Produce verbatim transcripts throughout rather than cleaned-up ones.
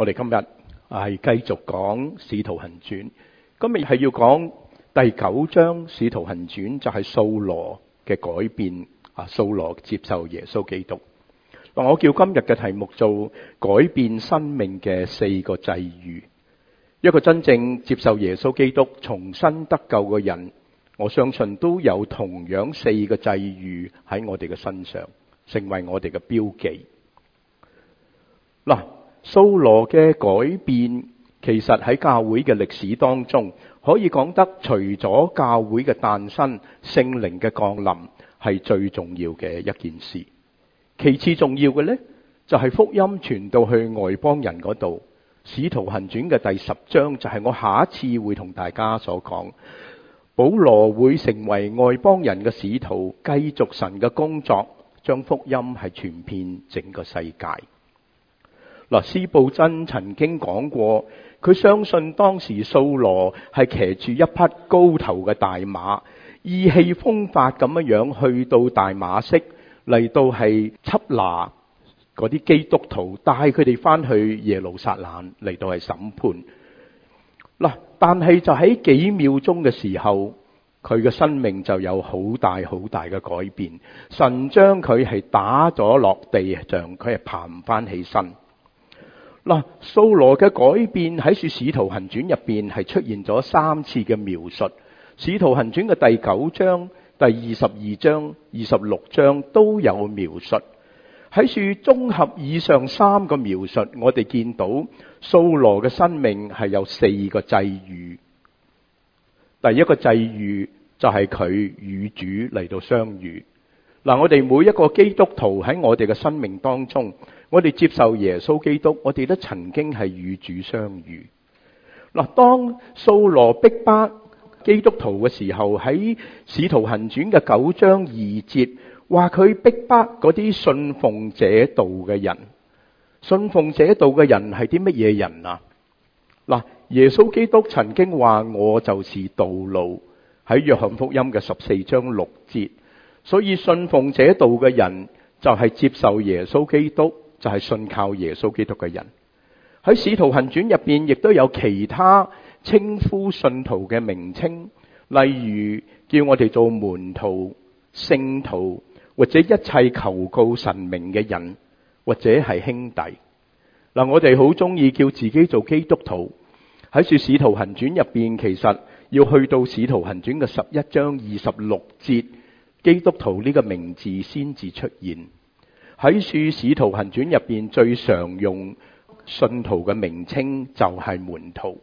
我哋今日係繼續講《使徒行傳》，今日係要講第九章《使徒行傳》，就係掃羅嘅改變啊！掃羅接受耶穌基督。嗱，我叫今日嘅題目做改變生命嘅四個際遇。一個真正接受耶穌基督、重新得救嘅人，我相信都有同樣四個際遇喺我哋嘅身上，成為我哋嘅標記。嗱，掃羅嘅改變，其實喺教會嘅歷史當中，可以講得除咗教會嘅誕生、聖靈嘅降臨係最重要嘅一件事。其次重要嘅呢，就係福音傳到去外邦人嗰度。使徒行傳嘅第十章就係我下一次會同大家所講，保羅會成為外邦人嘅使徒，繼續神嘅工作，將福音係傳遍整個世界。嗱，司布真曾經講過，佢相信當時掃羅係騎住一匹高頭嘅大馬，意氣風發咁樣樣去到大馬色，嚟到係緝拿嗰啲基督徒，帶佢哋翻去耶路撒冷嚟到係審判。嗱，但係就喺幾秒鐘嘅時候，佢嘅生命就有好大好大嘅改變。神將佢係打咗落地上，佢係爬唔翻起身。嗱，掃羅嘅改變喺《使徒行傳》入邊係出現咗三次嘅描述，《使徒行傳》嘅第九章、第二十二章、二十六章都有描述。喺處綜合以上三個描述，我哋見到掃羅嘅生命係有四個際遇。第一個際遇就係佢與主嚟到相遇。嗱，我哋每一個基督徒喺我哋嘅生命當中，我哋接受耶穌基督，我哋都曾經係與主相遇。嗱，當掃羅逼迫基督徒嘅時候，喺使徒行傳嘅九章二節，話佢逼迫嗰啲信奉這道嘅人。信奉這道嘅人係啲乜嘢人啊？嗱，耶穌基督曾經話我就是道路，喺約翰福音嘅十四章六節。所以信奉這道嘅人就係接受耶穌基督，就係信靠耶穌基督嘅人。喺使徒行傳入邊亦都有其他稱呼信徒嘅名稱，例如叫我哋做門徒、聖徒，或者一切求告神明嘅人，或者係兄弟。嗱，我哋好中意叫自己做基督徒。喺說使徒行傳入邊，其實要去到使徒行傳嘅十一章二十六節，基督徒呢個名字先至出現。喺書使徒行傳入邊最常用信徒嘅名稱就係門徒。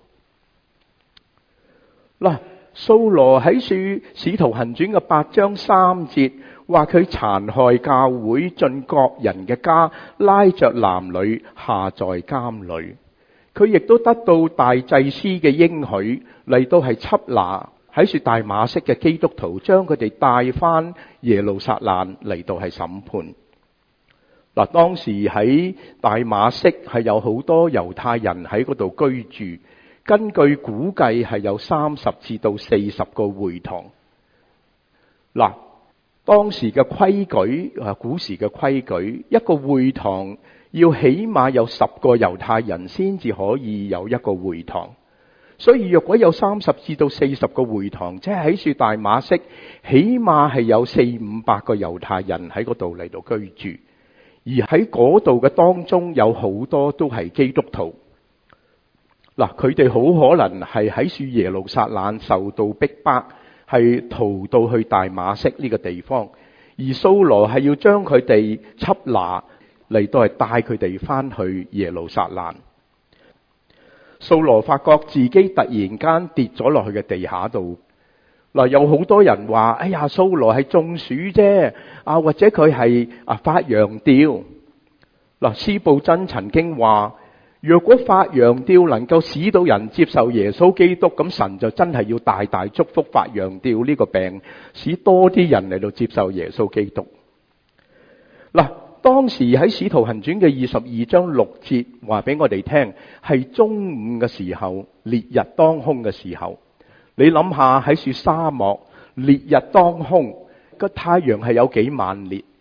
嗱，掃羅喺書使徒行傳嘅八章三節話佢殘害教會，進各人嘅家，拉着男女下在監裏。佢亦都得到大祭司嘅應許，嚟到係緝拿喺說大馬色嘅基督徒，將佢哋帶翻耶路撒冷嚟到係審判。嗱，當時喺大馬色係有好多猶太人喺嗰度居住，根據估計係有三十至到四十個會堂。嗱，當時嘅規矩啊，古時嘅規矩，一個會堂要起碼有十個猶太人先至可以有一個會堂。所以若果有三十至到四十個會堂，即係喺說大馬色，起碼係有四五百個猶太人喺嗰度嚟到居住。而喺嗰度嘅當中有好多都係基督徒。嗱，佢哋好可能係喺樹耶路撒冷受到逼迫，係逃到去大馬色呢個地方。而掃羅係要將佢哋緝拿嚟到係帶佢哋翻去耶路撒冷。掃羅發覺自己突然間跌咗落去嘅地下度。嗱，有好多人話：哎呀，掃羅係中暑啫，啊或者佢係啊發羊吊。嗱，司布真曾經話：若果發羊吊能夠使到人接受耶穌基督，咁神就真係要大大祝福發羊吊呢個病，使多啲人嚟到接受耶穌基督。嗱，當時喺使徒行傳嘅二十二章六節話俾我哋聽，係中午嘅時候，烈日當空嘅時候。你諗下喺樹沙漠烈日當空，個太陽係有幾猛烈，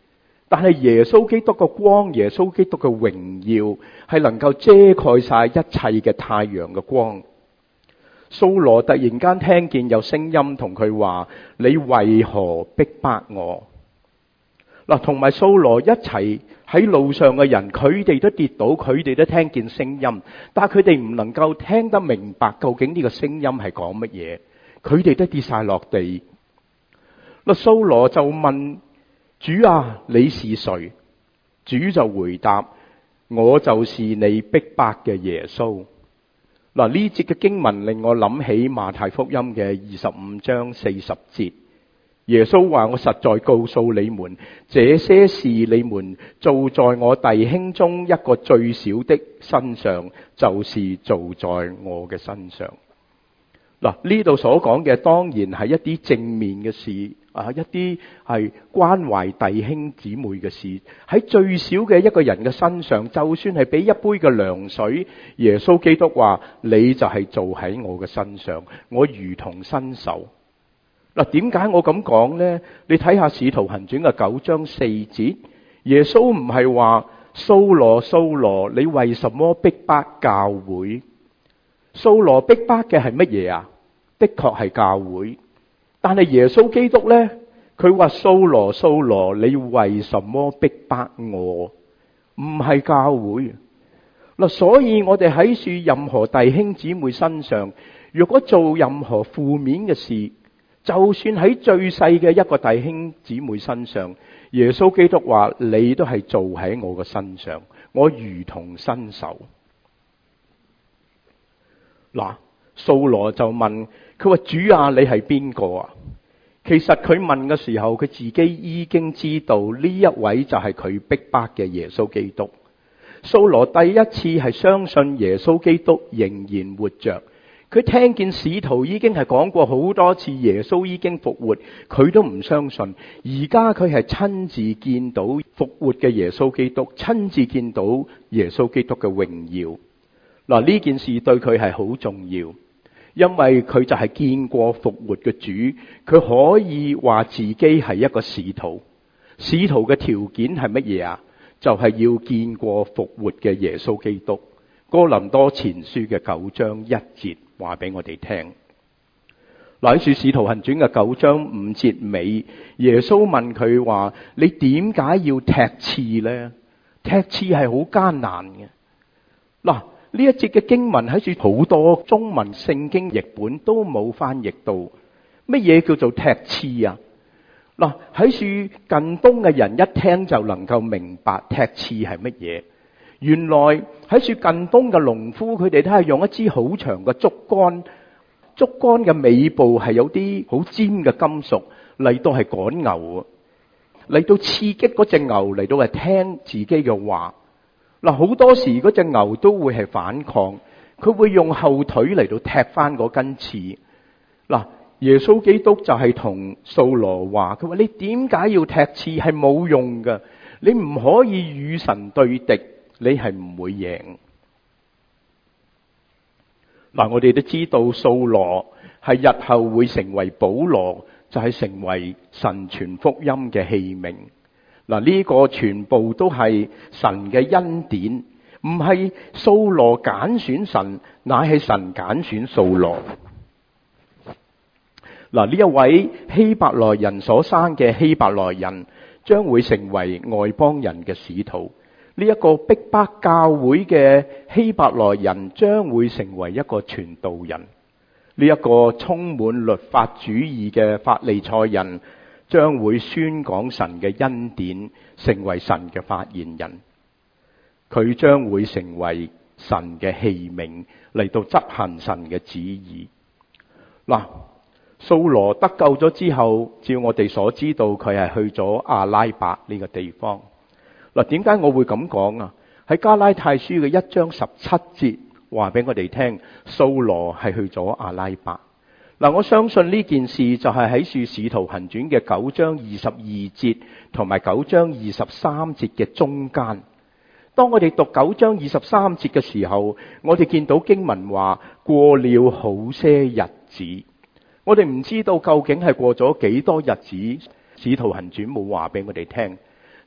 但係耶穌基督嘅光，耶穌基督嘅榮耀係能夠遮蓋晒一切嘅太陽嘅光。掃羅突然間聽見有聲音同佢話：你為何逼迫我？嗱，同埋掃羅一齊喺路上嘅人，佢哋都跌倒，佢哋都聽見聲音，但係佢哋唔能夠聽得明白究竟呢個聲音係講乜嘢，佢哋都跌晒落地。嗱，掃羅就問主啊，你是誰？主就回答：我就是你逼迫嘅耶穌。嗱，呢節嘅經文令我諗起馬太福音嘅二十五章四十節，耶穌話：我實在告訴你們，這些事你們做在我弟兄中一個最小的身上，就是做在我嘅身上。嗱，呢度所講嘅當然係一啲正面嘅事啊，一啲係關懷弟兄姊妹嘅事。喺最小嘅一個人嘅身上，就算係俾一杯嘅涼水，耶穌基督話：你就係做喺我嘅身上，我如同身受。嗱，點解我咁講呢？你睇下《使徒行傳》嘅九章四節，耶穌唔係話：掃羅掃羅，你為什麼逼迫教會？掃羅逼迫嘅係乜嘢啊？的確係教會，但係耶穌基督呢，佢話：掃羅掃羅，你為什麼逼迫我？唔係教會。嗱，所以我哋喺處任何弟兄姊妹身上，如果做任何負面嘅事，就算喺最細嘅一個弟兄姊妹身上，耶穌基督話：你都係做喺我嘅身上，我如同身受。嗱，掃羅就問佢話：主啊，你係邊個啊？其實佢問嘅時候，佢自己已經知道呢一位就係佢逼迫嘅耶穌基督。掃羅第一次係相信耶穌基督仍然活着，佢聽見使徒已經係講過好多次耶穌已經復活，佢都唔相信。而家佢係親自見到復活嘅耶穌基督，親自見到耶穌基督嘅榮耀。嗱，呢件事對佢係好重要，因為佢就係見過復活嘅主，佢可以話自己係一個使徒。使徒嘅條件係乜嘢啊？就係要見過復活嘅耶穌基督。哥林多前書嘅九章一節話俾我哋聽。嗱，喺《使徒行傳》嘅九章五節尾，耶穌問佢話：你點解要踢刺呢？踢刺係好艱難嘅。嗱，呢一節嘅經文喺處好多中文聖經譯本都冇翻譯到乜嘢叫做踢刺啊？嗱，喺處近東嘅人一聽就能夠明白踢刺係乜嘢。原來喺處近東嘅農夫，佢哋都係用一支好長嘅竹竿，竹竿嘅尾部係有啲好尖嘅金屬嚟到係趕牛，嚟到刺激嗰隻牛嚟到係聽自己嘅話。嗱，好多時嗰隻牛都會係反抗，佢會用後腿嚟到踢翻嗰根刺。嗱，耶穌基督就係同掃羅話，佢話：你點解要踢刺？係冇用㗎，你唔可以與神對敵，你係唔會贏。嗱，我哋都知道掃羅係日後會成為保羅，就係成為神傳福音嘅器皿。嗱，呢個全部都係神嘅恩典，唔係掃羅揀選神，乃係神揀選掃羅。嗱，呢一位希伯來人所生嘅希伯來人，將會成為外邦人嘅使徒。呢一個逼迫教會嘅希伯來人，將會成為一個傳道人。呢一個充滿律法主義嘅法利賽人，將會宣講神嘅恩典，成為神嘅發言人。佢將會成為神嘅器皿，嚟到執行神嘅旨意。嗱，掃羅得救咗之後，照我哋所知道，佢係去咗阿拉伯呢個地方。嗱，點解我會咁講啊？喺加拉太書嘅一章十七節話俾我哋聽，掃羅係去咗阿拉伯。嗱，我相信呢件事就係喺《使徒行傳》嘅九章二十二節同埋九章二十三節嘅中間。當我哋讀九章二十三節嘅時候，我哋見到經文話過了好些日子。我哋唔知道究竟係過咗幾多日子，《使徒行傳》冇話俾我哋聽。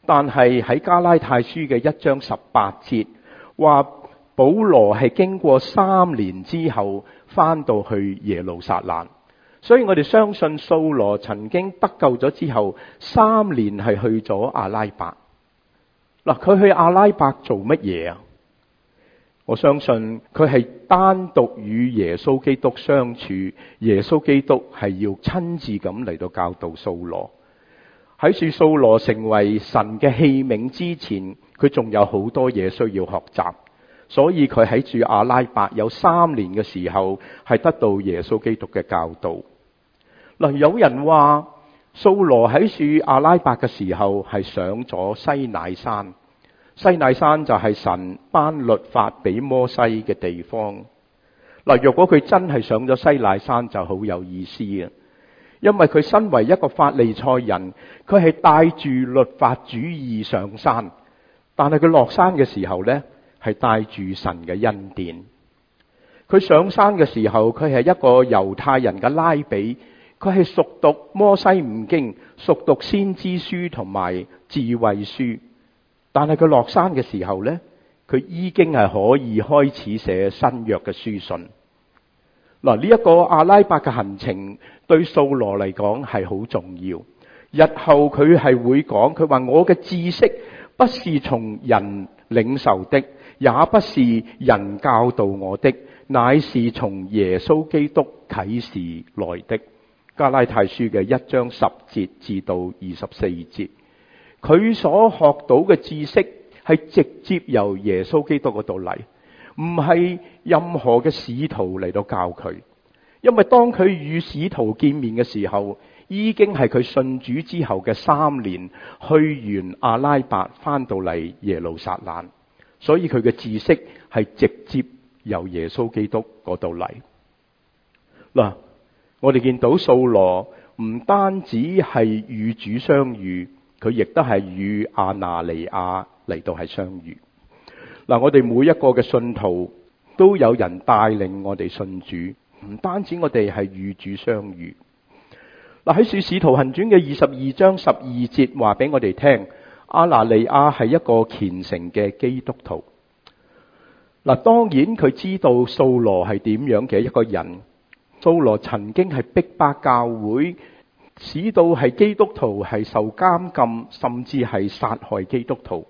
但係喺加拉太書嘅一章十八節話，保羅係經過三年之後翻到去耶路撒冷，所以我哋相信掃羅曾經得救咗之後，三年係去咗阿拉伯。嗱，佢去阿拉伯做乜嘢啊？我相信佢係單獨與耶穌基督相處，耶穌基督係要親自咁嚟到教導掃羅。喺樹掃羅成為神嘅器皿之前，佢仲有好多嘢需要學習，所以佢喺住阿拉伯有三年嘅時候係得到耶穌基督嘅教導。嗱，有人話掃羅喺住阿拉伯嘅時候係上咗西乃山，西乃山就係神頒律法俾摩西嘅地方。嗱，若果佢真係上咗西乃山就好有意思啊，因為佢身為一個法利賽人，佢係帶住律法主義上山，但係佢落山嘅時候呢，係帶住神嘅恩典。佢上山嘅時候，佢係一個猶太人嘅拉比，佢係熟讀摩西五經，熟讀先知書同埋智慧書。但係佢落山嘅時候呢，佢已經係可以開始寫新約嘅書信。嗱，呢一個阿拉伯嘅行程對掃羅嚟講係好重要。日後佢係會講，佢話我嘅知識不是從人領受的，也不是人教導我的，乃是從耶穌基督啟示來的。加拉太書嘅一章十節至到二十四節，佢所學到嘅知識係直接由耶穌基督嗰度嚟，唔係任何嘅使徒嚟到教佢。因為當佢與使徒見面嘅時候，已經係佢信主之後嘅三年，去完阿拉伯翻到嚟耶路撒冷，所以佢嘅知識係直接由耶穌基督嗰度嚟。嗱，我哋見到掃羅唔單止係與主相遇，佢亦都係與亞拿尼亞嚟到係相遇。嗱，我哋每一個嘅信徒都有人帶領我哋信主，唔單止我哋係與主相遇。嗱，喺《使徒行傳》嘅二十二章十二節話俾我哋聽，亞拿尼亞係一個虔誠嘅基督徒。嗱，當然佢知道掃羅係點樣嘅一個人。掃羅曾經係逼迫教會，使到係基督徒係受監禁，甚至係殺害基督徒。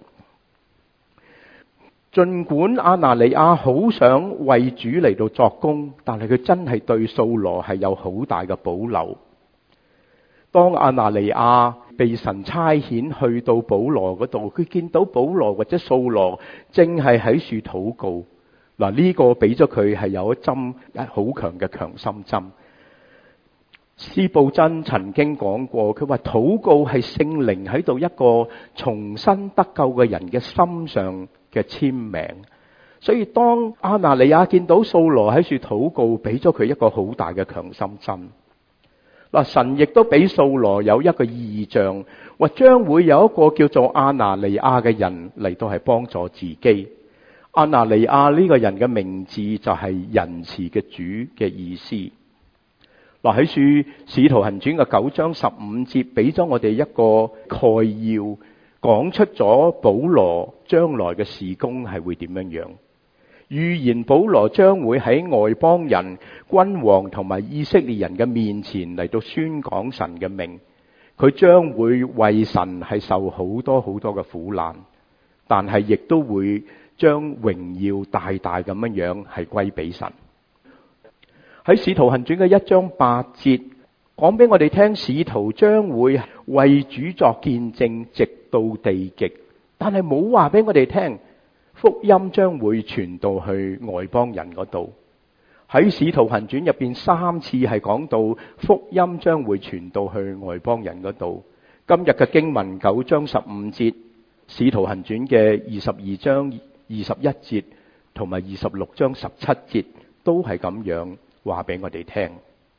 盡管亞拿尼亞好想為主嚟到作工，但係佢真係對掃羅係有好大嘅保留。當亞拿尼亞被神差遣去到保羅嗰度，佢見到保羅或者掃羅正係喺樹禱告。嗱，呢個俾咗佢係有一針好強嘅強心針。司布真曾經講過，佢話禱告係聖靈喺度一個重新得救嘅人嘅心上嘅簽名。所以當亞拿尼亞見到掃羅喺樹禱告，俾咗佢一個好大嘅強心針。嗱，神亦都俾掃羅有一個異象，話將會有一個叫做亞拿尼亞嘅人嚟到係幫助自己。亞拿尼亞呢個人嘅名字就係仁慈嘅主嘅意思。嗱，喺書使徒行傳嘅九章十五節俾咗我哋一個概要，講出咗保羅將來嘅事工係會點樣樣。預言保羅將會喺外邦人、君王同埋以色列人嘅面前嚟到宣講神嘅名。佢將會為神係受好多好多嘅苦難，但係亦都會將榮耀大大咁樣樣係歸俾神。喺使徒行傳嘅一章八節講俾我哋聽，使徒將會為主作見證，直到地極。但係冇話俾我哋聽福音將會傳到去外邦人嗰度。喺使徒行傳入邊三次係講到福音將會傳到去外邦人嗰度。今日嘅經文九章十五節，使徒行傳嘅二十二章二十一節同埋二十六章十七節都係咁樣話俾我哋聽。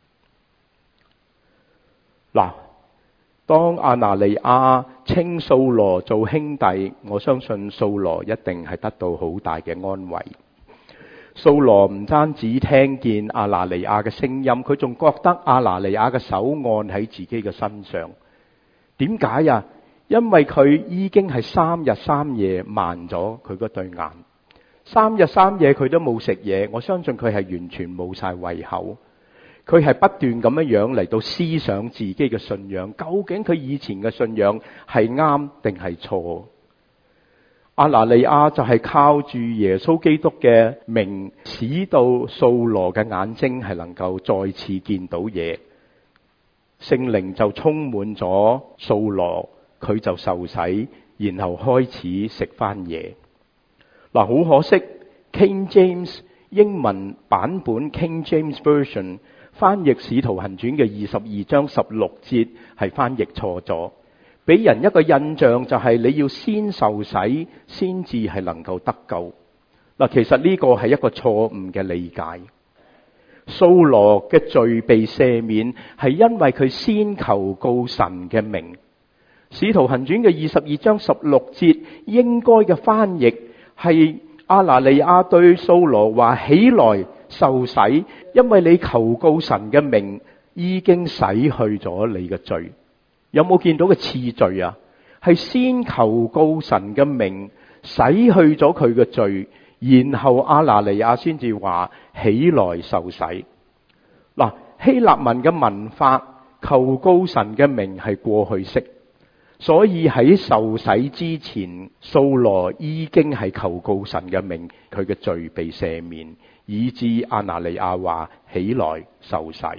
嗱，當亞拿尼亞稱掃羅做兄弟，我相信掃羅一定係得到好大嘅安慰。掃羅唔單止聽見亞拿尼亞嘅聲音，佢仲覺得亞拿尼亞嘅手按喺自己嘅身上。點解啊？ 因為佢已經係三日三夜盲咗佢嗰對眼，三日三夜佢都冇食嘢，我相信佢係完全冇晒胃口。佢係不斷咁樣樣嚟到思想自己嘅信仰，究竟佢以前嘅信仰係啱定係錯？亞拿尼亞就係靠住耶穌基督嘅名，使到掃羅嘅眼睛係能夠再次見到嘢，聖靈就充滿咗掃羅，佢就受洗，然後開始食翻嘢。嗱，好可惜 King James 英文版本 King James Version 翻譯使徒行傳嘅二十二章十六節係翻譯錯咗，俾人一個印象就係你要先受洗先至係能夠得救。嗱，其實呢個係一個錯誤嘅理解。掃羅嘅罪被赦免係因為佢先求告神嘅名。使徒行傳嘅二十二章十六節應該嘅翻譯係亞拿尼亞對掃羅話：起來受洗，因為你求告神嘅名已經洗去咗你嘅罪。有冇見到個次序啊？係先求告神嘅名，洗去咗佢嘅罪，然後亞拿尼亞先至話起來受洗。嗱，希臘文嘅文法，求告神嘅名係過去式，所以喺受洗之前，掃羅已經係求告神嘅名，佢嘅罪被赦免，以致亞拿尼亞話起來受洗。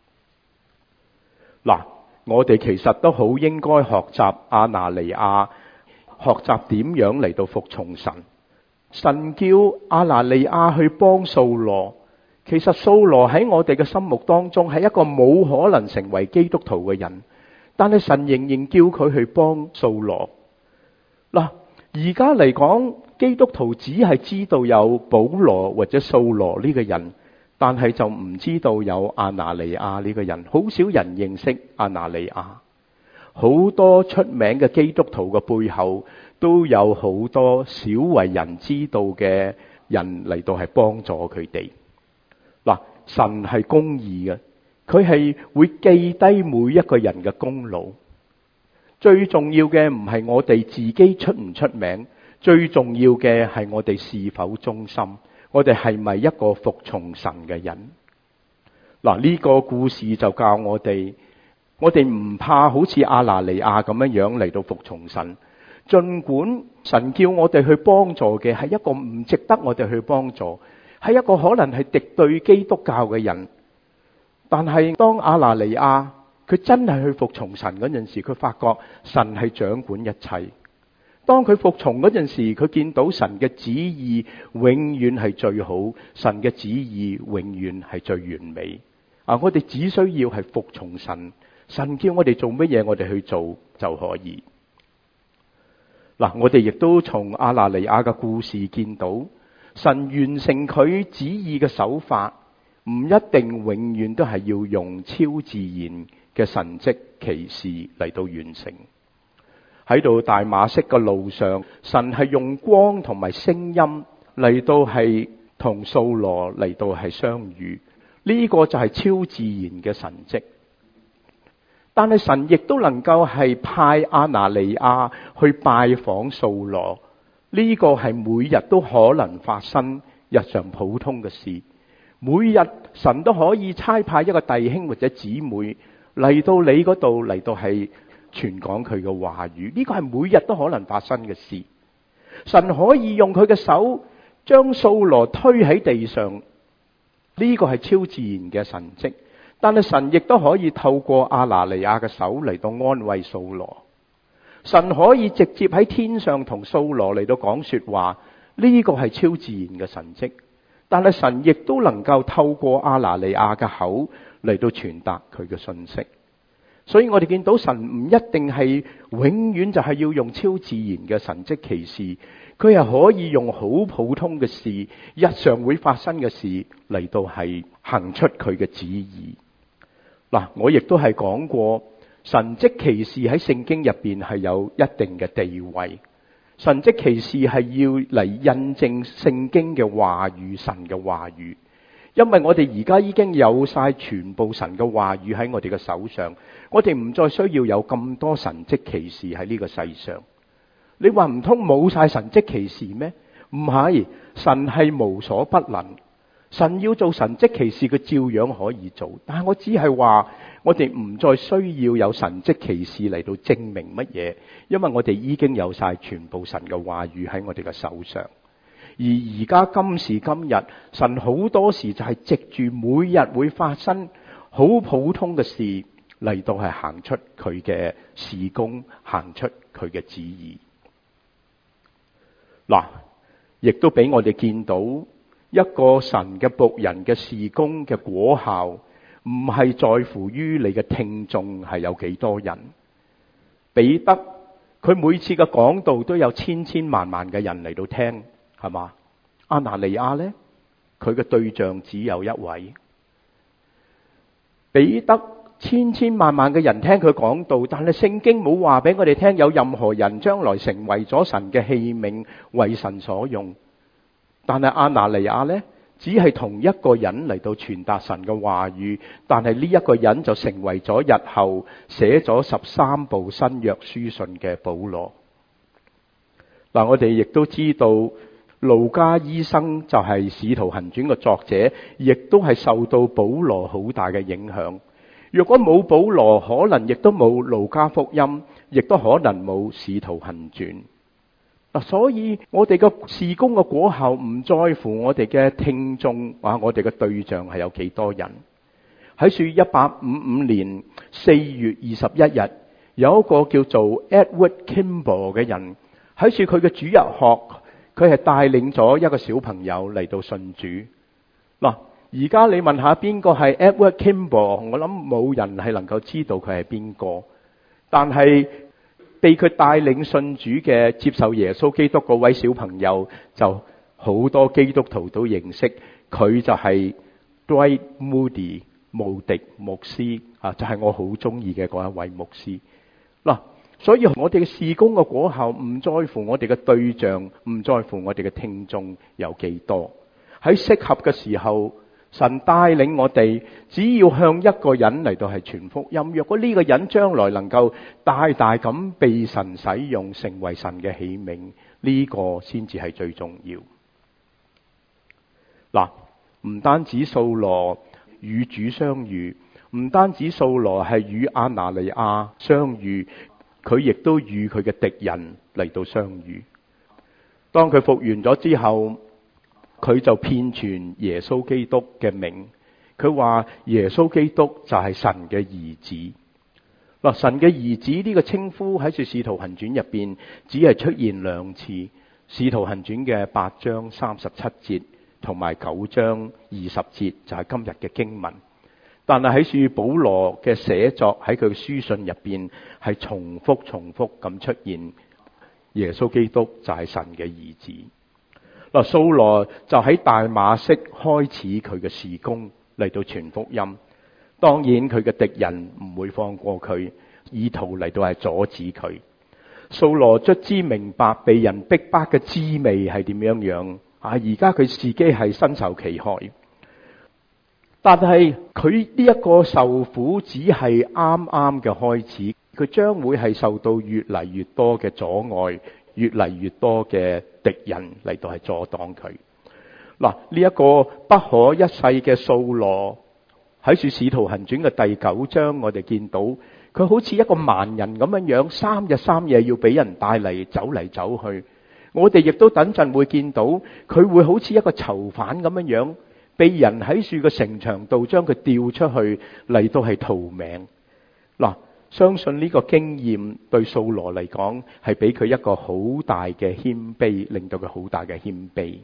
嗱，我哋其實都好應該學習亞拿尼亞，學習點樣嚟到服從神。神叫亞拿尼亞去幫掃羅，其實掃羅喺我哋嘅心目當中係一個冇可能成為基督徒嘅人，但係神仍然叫佢去幫掃羅。嗱，而家嚟講，基督徒只係知道有保羅或者掃羅呢個人，但係就唔知道有亞拿尼亞呢個人。好少人認識亞拿尼亞。好多出名嘅基督徒嘅背後都有好多少為人知道嘅人嚟到係幫助佢哋。嗱，神係公義嘅，佢係會記低每一個人嘅功勞。最重要嘅唔係我哋自己出唔出名，最重要嘅係我哋是否忠心，我哋係咪一個服從神嘅人。嗱，呢個故事就教我哋，我哋唔怕好似亞拿尼亞咁樣樣嚟到服從神，盡管神叫我哋去幫助嘅係一個唔值得我哋去幫助，係一個可能係敵對基督教嘅人，但係當亞拿尼亞佢真係去服從神嗰陣時，佢發覺神係掌管一切。當佢服從嗰陣時，佢見到神嘅旨意永遠係最好，神嘅旨意永遠係最完美。啊，我哋只需要係服從神，神叫我哋做乜嘢，我哋去做就可以。嗱，我哋亦都從亞拿尼亞嘅故事見到，神完成佢旨意嘅手法，唔一定永遠都係要用超自然嘅神蹟奇事嚟到完成。喺度大馬色嘅路上，神係用光同埋聲音嚟到係同掃羅嚟到係相遇，呢個就係超自然嘅神蹟。但係神亦都能夠係派亞拿尼亞去拜訪掃羅，呢個係每日都可能發生日常普通嘅事。每日神都可以差派一個弟兄或者姊妹嚟到你嗰度嚟到係傳講佢嘅話語，呢個係每日都可能發生嘅事。神可以用佢嘅手將掃羅推喺地上，呢個係超自然嘅神蹟。但係神亦都可以透過亞拿尼亞嘅手嚟到安慰掃羅。神可以直接喺天上同掃羅嚟到講說話，呢個係超自然嘅神蹟。但係神亦都能夠透過亞拿尼亞嘅口嚟到傳達佢嘅信息。所以我哋見到神唔一定係永遠就係要用超自然嘅神蹟奇事，佢係可以用好普通嘅事，日常會發生嘅事嚟到係行出佢嘅旨意。嗱，我亦都係講過，神蹟奇事喺聖經入邊係有一定嘅地位。神蹟奇事係要嚟印證聖經嘅話語，神嘅話語。 因為我哋而家已經有晒全部神嘅話語喺我哋嘅手上，我哋唔再需要有咁多神蹟奇事喺呢個世上。你話唔通冇晒神蹟奇事咩？唔係，神係無所不能，神要做神蹟奇事，佢照樣可以做。但係我只係話，我哋唔再需要有神蹟奇事嚟到證明乜嘢，因為我哋已經有晒全部神嘅話語喺我哋嘅手上。而而家今時今日，神好多時就係藉住每日會發生好普通嘅事嚟到係行出佢嘅事工，行出佢嘅旨意。嗱，亦都俾我哋見到一個神嘅僕人嘅事工嘅果效，唔係在乎於你嘅聽眾係有幾多人。彼得佢每次嘅講道都有千千萬萬嘅人嚟到聽，係嘛？亞拿尼亞呢，佢嘅對象只有一位。彼得千千萬萬嘅人聽佢講道，但係聖經冇話俾我哋聽有任何人將來成為咗神嘅器皿，為神所用。但係亞拿尼亞呢，只係同一個人嚟到傳達神嘅話語，但係呢一個人就成為咗日後寫咗十三部新約書信嘅保羅。嗱，我哋亦都知道路加醫生就係使徒行傳嘅作者，亦都係受到保羅好大嘅影響。若果冇保羅，可能亦都冇路加福音，亦都可能冇使徒行傳。嗱，所以我哋嘅事工嘅果效唔在乎我哋嘅聽眾，啊，我哋嘅對象係有幾多人。喺樹一八五五年四月二十一日，有一個叫做 Edward Kimball 嘅人喺樹佢嘅主日學，佢係帶領咗一個小朋友嚟到信主。嗱，而家你問下邊個係 Edward Kimball， 我諗冇人係能夠知道佢係邊個，但係被佢帶領信主嘅接受耶穌基督嗰位小朋友，就好多基督徒都認識佢，就係 Dwight Moody 慕迪牧師啊，就係我好中意嘅嗰一位牧師。嗱，所以我哋嘅事工嘅果效唔在乎我哋嘅對象，唔在乎我哋嘅聽眾有幾多。喺適合嘅時候，神帶領我哋，只要向一個人嚟到係傳福音。若果呢個人將來能夠大大咁被神使用，成為神嘅器皿，呢個先至係最重要。嗱，唔單止掃羅與主相遇，唔單止掃羅係與亞拿尼亞相遇，佢亦都與佢嘅敵人嚟到相遇。當佢復原咗之後，佢就遍傳耶穌基督嘅名。佢話耶穌基督就係神嘅兒子。嗱，神嘅兒子呢個稱呼喺《使徒行傳》入邊只係出現兩次，《使徒行傳》嘅八章三十七節同埋九章二十節就係今日嘅經文。但係喺保羅嘅寫作，喺佢嘅書信入邊係重複重複咁出現耶穌基督就係神嘅兒子。嗱，掃羅就喺大馬色開始佢嘅事工嚟到傳福音。當然佢嘅敵人唔會放過佢，意圖嚟到係阻止佢。掃羅卒之明白被人逼迫嘅滋味係點樣樣啊！而家佢自己係身受其害，但係佢呢一個受苦只係啱啱嘅開始，佢將會係受到越嚟越多嘅阻礙，越嚟越多嘅敵人嚟到係阻擋佢。嗱，呢一個不可一世嘅掃羅喺《使徒行傳》嘅第九章，我哋見到佢好似一個盲人咁樣樣，三日三夜要俾人帶嚟走嚟走去。我哋亦都等陣會見到佢會好似一個囚犯咁樣樣，被人喺樹嘅城牆度將佢吊出去嚟到係逃命。嗱，相信呢個經驗對掃羅嚟講係俾佢一個好大嘅謙卑，令到佢好大嘅謙卑。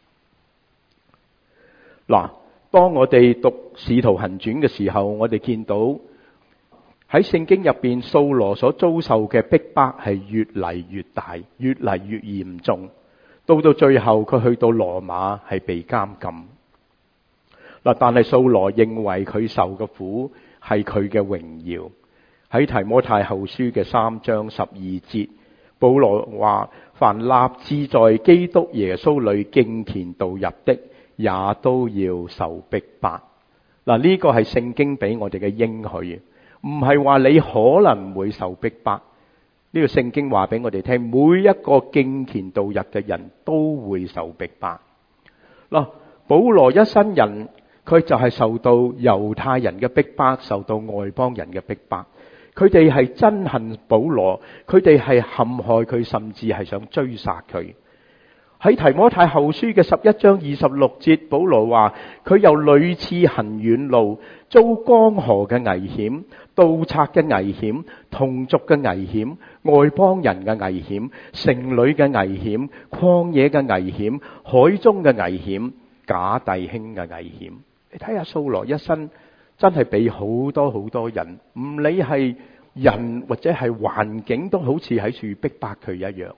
嗱，當我哋讀《使徒行傳》嘅時候，我哋見到喺聖經入邊，掃羅所遭受嘅逼迫係越嚟越大，越嚟越嚴重。到到最後，佢去到羅馬係被監禁。嗱，但係掃羅認為佢受嘅苦係佢嘅榮耀。喺提摩太後書嘅三章十二節，保羅話：凡立志在基督耶穌裏敬虔道入的， 也都要受逼迫。嗱，呢個係聖經俾我哋嘅應許，唔係話你可能會受逼迫。呢個聖經話俾我哋聽，每一個敬虔度日嘅人都會受逼迫。嗱，保羅一生人，佢就係受到猶太人嘅逼迫，受到外邦人嘅逼迫。佢哋係憎恨保羅，佢哋係陷害佢，甚至係想追殺佢。喺提摩太後書嘅十一章二十六節，保羅話佢又屢次行遠路，遭江河嘅危險、盜賊嘅危險、同族嘅危險、外邦人嘅危險、城裏嘅危險、曠野嘅危險、海中嘅危險、假弟兄嘅危險。你睇下掃羅一生真係俾好多好多人，唔理係人或者係環境，都好似喺處逼迫佢一樣。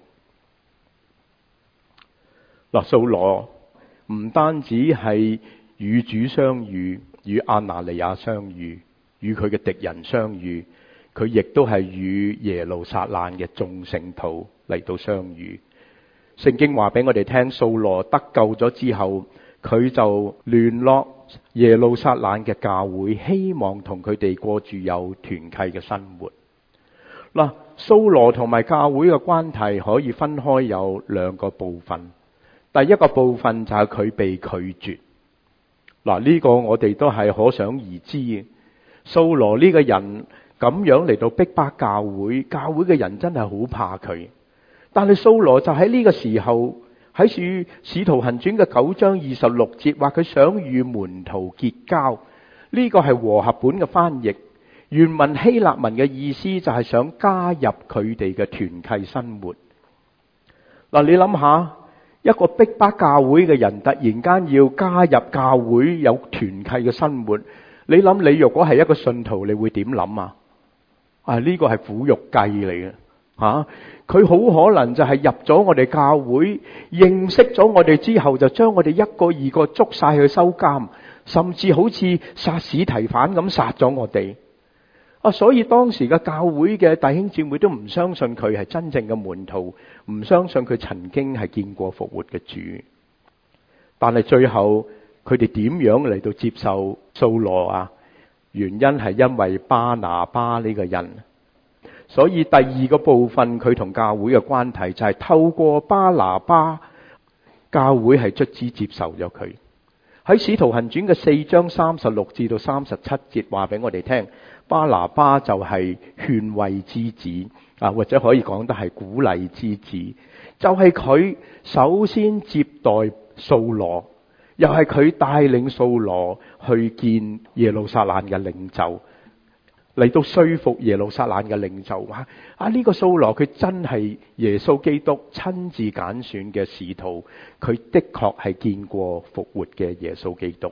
嗱，掃羅唔單止係與主相遇，與亞拿尼亞相遇，與佢嘅敵人相遇，佢亦都係與耶路撒冷嘅眾聖徒嚟到相遇。聖經話俾我哋聽，掃羅得救咗之後，佢就聯絡耶路撒冷嘅教會，希望同佢哋過住有團契嘅生活。嗱，掃羅同埋教會嘅關係可以分開有兩個部分。第一個部分就係佢被拒絕。嗱，呢個我哋都係可想而知嘅。掃羅呢個人咁樣嚟到逼迫教會，教會嘅人真係好怕佢。但係掃羅就喺呢個時候，喺《使徒行傳》嘅九章二十六節話佢想與門徒結交。呢個係和合本嘅翻譯，原文希臘文嘅意思就係想加入佢哋嘅團契生活。嗱，你諗下，一個逼迫教會嘅人突然間要加入教會有團契嘅生活，你諗你若果係一個信徒，你會點諗啊？啊，呢個係苦肉計嚟嘅吓，佢好可能就係入咗我哋教會，認識咗我哋之後，就將我哋一個二個捉晒去收監，甚至好似殺史提反咁殺咗我哋。啊，所以當時嘅教會嘅弟兄姊妹都唔相信佢係真正嘅門徒，唔相信佢曾經係見過復活嘅主。但係最後佢哋點樣嚟到接受掃羅啊？原因係因為巴拿巴呢個人。所以第二個部分佢同教會嘅關係就係透過巴拿巴，教會係卒之接受咗佢。喺使徒行傳嘅四章三十六至到三十七節話俾我哋聽，巴拿巴就係勸慰之子啊，或者可以講得係鼓勵之子。就係佢首先接待掃羅，又係佢帶領掃羅去見耶路撒冷嘅領袖，嚟到說服耶路撒冷嘅領袖話：啊，呢個掃羅佢真係耶穌基督親自揀選嘅使徒，佢的確係見過復活嘅耶穌基督。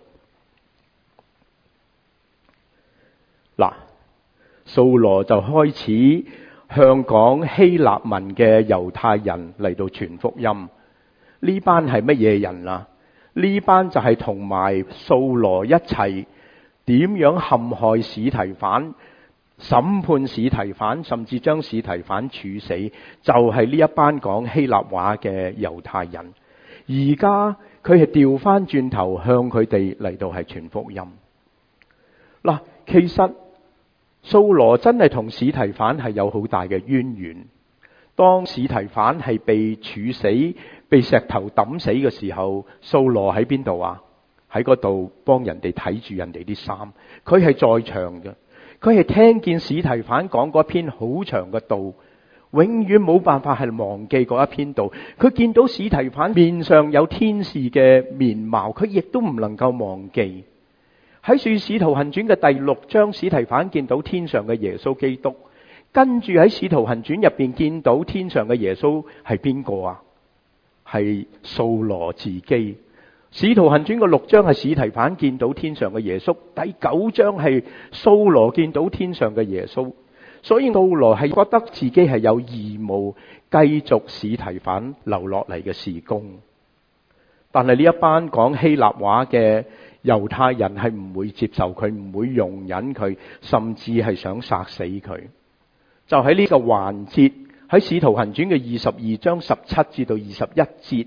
嗱，掃羅就開始向講希臘文嘅猶太人嚟到傳福音。呢班係乜嘢人啊？呢班就係同埋掃羅一齊點樣陷害史提反、審判史提反，甚至將史提反處死，就係呢一班講希臘話嘅猶太人。而家佢係調翻轉頭向佢哋嚟到係傳福音。嗱，其實掃羅真係同史提反係有好大嘅淵源。當史提反係被處死、被石頭抌死嘅時候，掃羅喺邊度啊？喺嗰度幫人哋睇住人哋啲衫。佢係在場嘅，佢係聽見史提反講嗰篇好長嘅道，永遠冇辦法係忘記嗰一篇道。佢見到史提反面上有天使嘅面貌，佢亦都唔能夠忘記。喺《使徒行傳》嘅第六章，史提反見到天上嘅耶穌基督，跟住喺《使徒行傳》入邊見到天上嘅耶穌係邊個啊？係掃羅自己。《使徒行傳》嘅六章係史提反見到天上嘅耶穌，第九章係掃羅見到天上嘅耶穌。所以掃羅係覺得自己係有義務繼續史提反留落嚟嘅事工。但係呢一班講希臘話嘅猶太人係唔會接受佢，唔會容忍佢，甚至係想殺死佢。就喺呢個環節，喺使徒行傳嘅二十二章十七至到二十一節，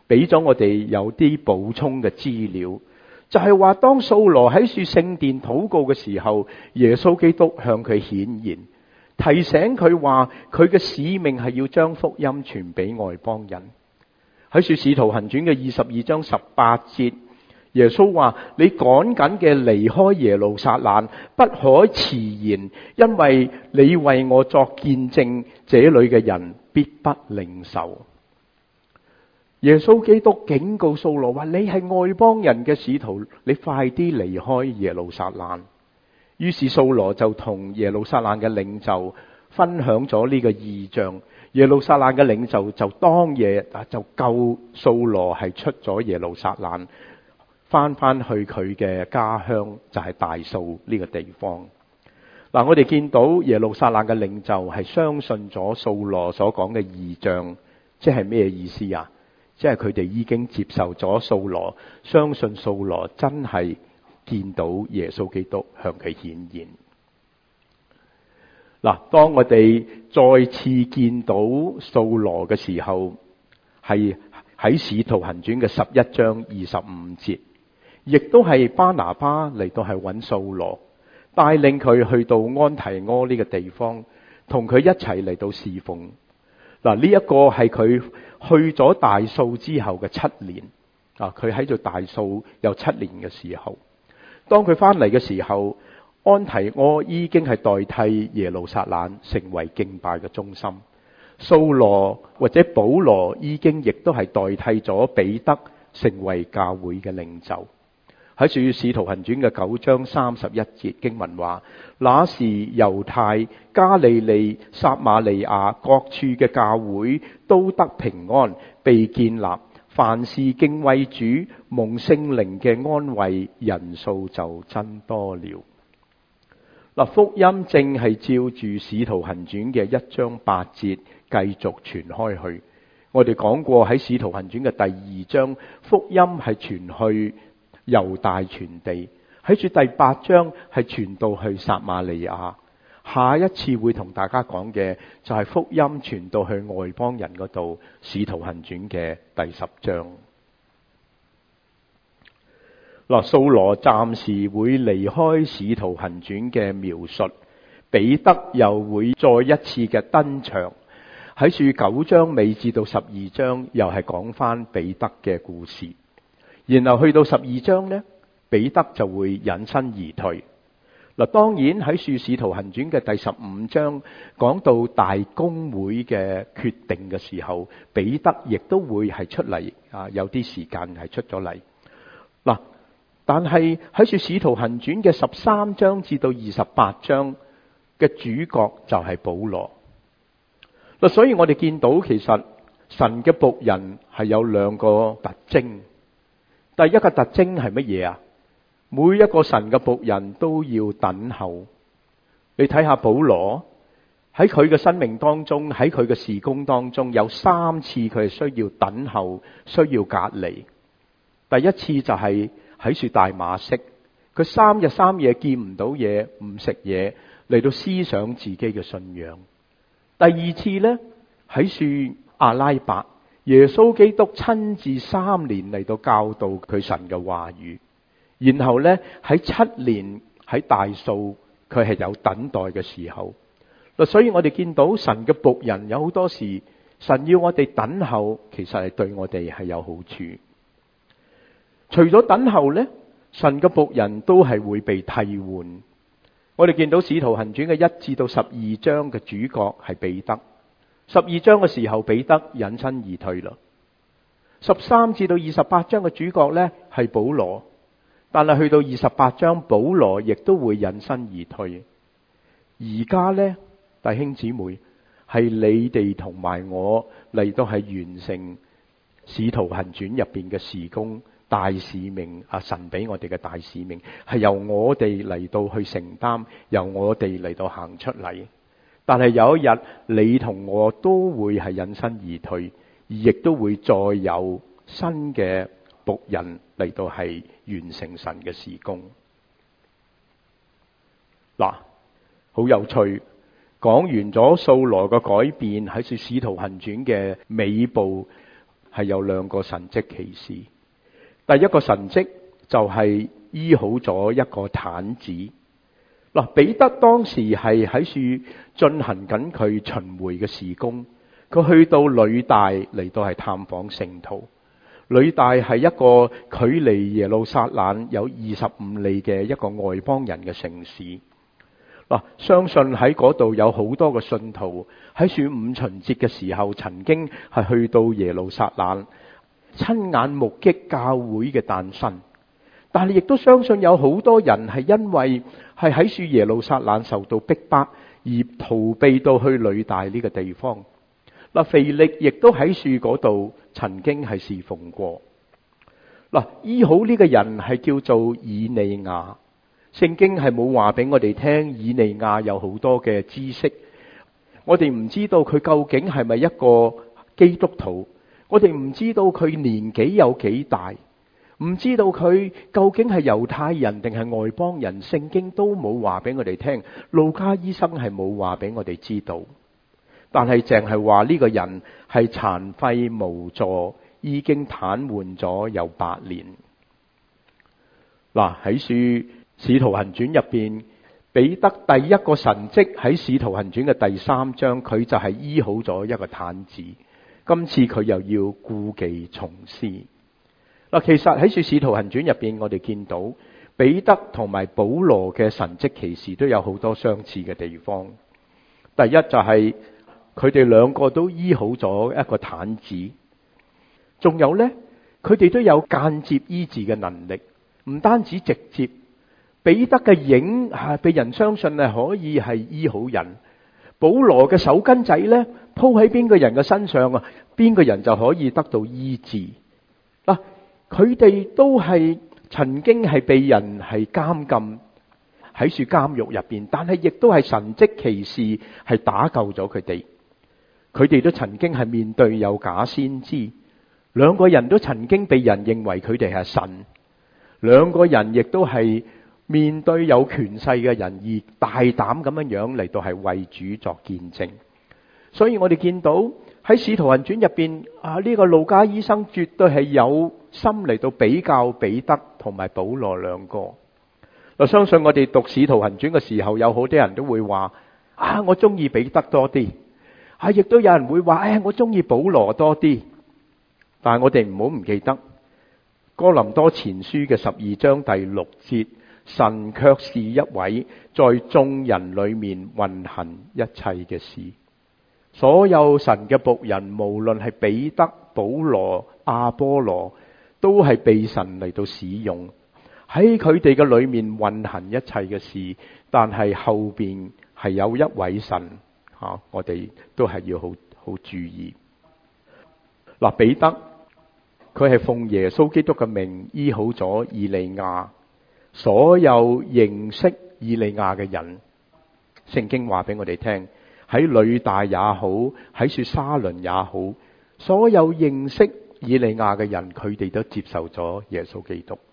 俾咗我哋有啲補充嘅資料，就係話當掃羅喺處聖殿禱告嘅時候，耶穌基督向佢顯現，提醒佢話佢嘅使命係要將福音傳俾外邦人。喺處使徒行傳嘅二十二章十八節，耶穌話：你趕緊嘅離開耶路撒冷，不可遲延，因為你為我作見證，這裏嘅人必不領受。耶穌基督警告掃羅話：你係外邦人嘅使徒，你快啲離開耶路撒冷。於是掃羅就同耶路撒冷嘅領袖分享咗呢個異象。耶路撒冷嘅領袖就當夜就救掃羅係出咗耶路撒冷，翻翻去佢嘅家鄉，就係大數呢個地方。嗱，我哋見到耶路撒冷嘅領袖係相信咗掃羅所講嘅異象，即係咩意思啊？即係佢哋已經接受咗掃羅，相信掃羅真係見到耶穌基督向佢顯現。嗱，當我哋再次見到掃羅嘅時候，係喺使徒行傳嘅十一章二十五節，亦都係巴拿巴嚟到係揾掃羅，帶領佢去到安提阿呢個地方，同佢一齊嚟到侍奉。嗱，呢一個係佢去咗大數之後嘅七年啊，佢喺度大數有七年嘅時候，當佢翻嚟嘅時候，安提阿已經係代替耶路撒冷成為敬拜嘅中心。掃羅或者保羅已經亦都係代替咗彼得成為教會嘅領袖。喺《使徒行傳》嘅九章三十一節經文話：那時猶太、加利利、撒瑪利亞各處嘅教會都得平安，被建立，凡事敬畏主，蒙聖靈嘅安慰，人數就增多了。嗱，福音正係照住《使徒行傳》嘅一章八節繼續傳開去。我哋講過喺《使徒行傳》嘅第二章，福音係傳去猶大全地，喺住第八章係傳到去撒瑪利亞。下一次會同大家講嘅就係福音傳到去外邦人嗰度，《使徒行傳》嘅第十章。嗱，掃羅暫時會離開《使徒行傳》嘅描述，彼得又會再一次嘅登場。喺住九章尾至到十二章，又係講翻彼得嘅故事。然後去到十二章呢，彼得就會隱身而退。嗱，當然喺《使徒行傳》嘅第十五章講到大公會嘅決定嘅時候，彼得亦都會係出嚟啊，有啲時間係出咗嚟。嗱，但係喺《使徒行傳》嘅十三章至到二十八章嘅主角就係保羅。嗱，所以我哋見到其實神嘅僕人係有兩個特徵。第一個特徵係乜嘢啊？每一個神嘅僕人都要等候。你睇下保羅喺佢嘅生命當中，喺佢嘅事工當中，有三次佢係需要等候，需要隔離。第一次就係喺樹大馬色，佢三日三夜見唔到嘢，唔食嘢，嚟到思想自己嘅信仰。第二次呢，喺樹阿拉伯，耶穌基督親自三年嚟到教導佢神嘅話語。然後呢，喺七年喺大數，佢係有等待嘅時候。所以我哋見到神嘅僕人有好多時，神要我哋等候，其實係對我哋係有好處。除咗等候呢，神嘅僕人都係會被替換。我哋見到使徒行傳嘅一至到十二章嘅主角係彼得，十二章嘅時候彼得隱身而退啦。十三至到二十八章嘅主角呢係保羅，但係去到二十八章保羅亦都會隱身而退。而家呢，弟兄姊妹，係你哋同埋我嚟到係完成使徒行傳入邊嘅事工。大使命啊，神俾我哋嘅大使命係由我哋嚟到去承擔，由我哋嚟到行出嚟。但係有一日，你同我都會係隱身而退，而亦都會再有新嘅僕人嚟到係完成神嘅事工。嗱，好有趣，講完咗掃羅嘅改變喺《使徒行傳》嘅尾部。 係有兩個神蹟奇事。第一個神蹟就係醫好咗一個癱子。嗱，彼得當時係喺處進行緊佢巡迴嘅事工，佢去到呂大嚟到係探訪聖徒。呂大係一個距離耶路撒冷有二十五里嘅一個外邦人嘅城市。嗱，相信喺嗰度有好多嘅信徒喺處五旬節嘅時候，曾經係去到耶路撒冷，親眼目擊教會嘅誕生。但係亦都相信有好多人係因為係喺處耶路撒冷受到逼迫而逃避到去呂大呢個地方。嗱，腓力亦都喺處嗰度曾經係侍奉過。嗱，醫好呢個人係叫做以利亞。聖經係冇話俾我哋聽以利亞有好多嘅知識，我哋唔知道佢究竟係咪一個基督徒，我哋唔知道佢年紀有幾大，唔知道佢究竟係猶太人定係外邦人，聖經都冇話俾我哋聽。路加醫生係冇話俾我哋知道，但係淨係話呢個人係殘廢無助，已經癱瘓咗有八年。嗱，喺書使徒行傳入邊，彼得第一個神蹟喺使徒行傳嘅第三章，佢就係醫好咗一個癱子。今次佢又要故技重施。嗱，其實喺書使徒行傳入邊，我哋見到彼得同埋保羅嘅神蹟奇事都有好多相似嘅地方。第一就係佢哋兩個都醫好咗一個癱子，仲有呢，佢哋都有間接醫治嘅能力，唔單止直接。彼得嘅影係被人相信係可以係醫好人，保羅嘅手巾仔呢，鋪喺邊個人嘅身上啊，邊個人就可以得到醫治。嗱，佢哋都係曾經係被人係監禁喺處監獄入邊，但係亦都係神蹟奇事係打救咗佢哋。佢哋都曾經係面對有假先知，兩個人都曾經被人認為佢哋係神，兩個人亦都係面對有權勢嘅人而大膽咁樣樣嚟到係為主作見證。所以我哋見到喺使徒行傳入邊啊，呢個路加醫生絕對係有心嚟到比較彼得同埋保羅兩個。我相信我哋讀使徒行傳嘅時候，有好多人都會話啊，我中意彼得多啲，啊，亦都有人會話誒，我中意保羅多啲。但係我哋唔好唔記得哥林多前書嘅十二章第六節，神卻是一位在眾人裏面運行一切嘅事。所有神嘅僕人，無論係彼得、保羅、亞波羅，都係被神嚟到使用，喺佢哋嘅裏面運行一切嘅事。但係後邊係有一位神，啊，我哋都係要好好注意。嗱，彼得佢係奉耶穌基督嘅名醫好咗以利亞。所有認識以利亞嘅人，聖經話俾我哋聽，喺呂大也好，喺說沙崙也好，所有認識以利亞嘅人，佢哋都接受咗耶穌基督。